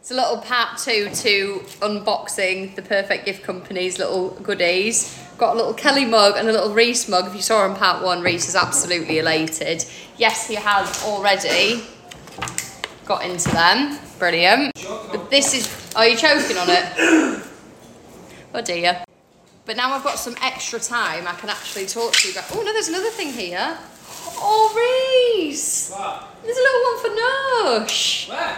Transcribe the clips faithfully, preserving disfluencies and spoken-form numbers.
It's a little part two to unboxing the Perfect Gift Company's little goodies. Got a little Kelly mug and a little Reese mug. If you saw in part one, Reese is absolutely elated. Yes, he has already got into them. Brilliant. But this is... Are you choking on it? Oh dear. But now I've got some extra time, I can actually talk to you guys. Oh no, there's another thing here. Oh, Reese! What? There's a little one for Nush. Where?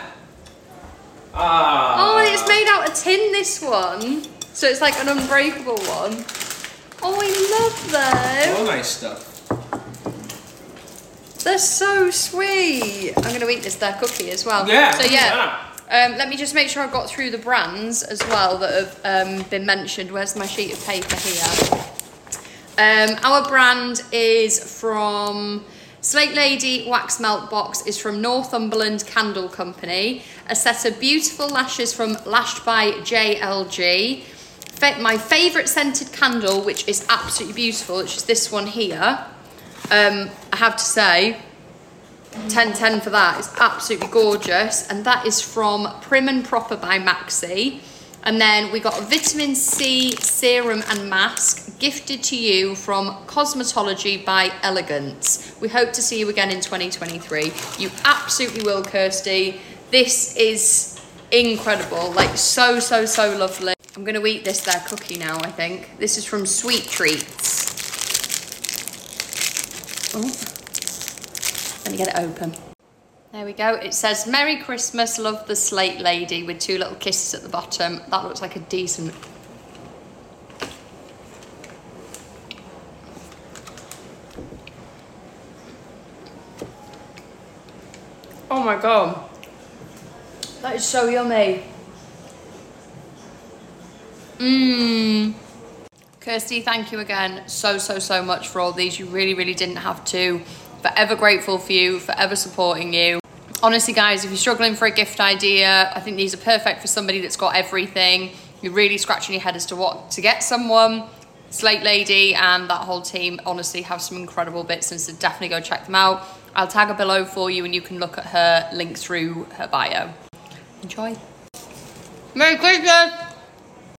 Ah. Oh, and it's made out of tin, this one. So it's like an unbreakable one. Oh, I love them. All nice stuff. They're so sweet. I'm going to eat this, their cookie as well. Yeah. So yeah. Um, let me just make sure I've got through the brands as well that have um, been mentioned. Where's my sheet of paper here? Um, our brand is from Slate Lady Wax Melt Box is from Northumberland Candle Company. A set of beautiful lashes from Lashed by J L G. Fa- my favourite scented candle, which is absolutely beautiful, which is this one here. Um, I have to say, ten ten for that. It's absolutely gorgeous. And that is from Prim and Proper by Maxi. And then we got a vitamin C serum and mask gifted to you from Cosmetology by Elegance. We hope to see you again in twenty twenty-three. You absolutely will, Kirsty. This is incredible. Like so, so, so lovely. I'm going to eat this, their cookie now, I think. This is from Sweet Treats. Oh. Let me get it open. There we go. It says, Merry Christmas, love the Slate Lady, with two little kisses at the bottom. That looks like a decent... Oh my God. That is so yummy. Mmm. Kirsty, thank you again so, so, so much for all these. You really, really didn't have to. Forever grateful for you, forever supporting you. Honestly, guys, if you're struggling for a gift idea, I think these are perfect for somebody that's got everything. You're really scratching your head as to what to get someone. Slate Lady and that whole team honestly have some incredible bits, and so definitely go check them out. I'll tag her below for you and you can look at her link through her bio. Enjoy. Merry Christmas!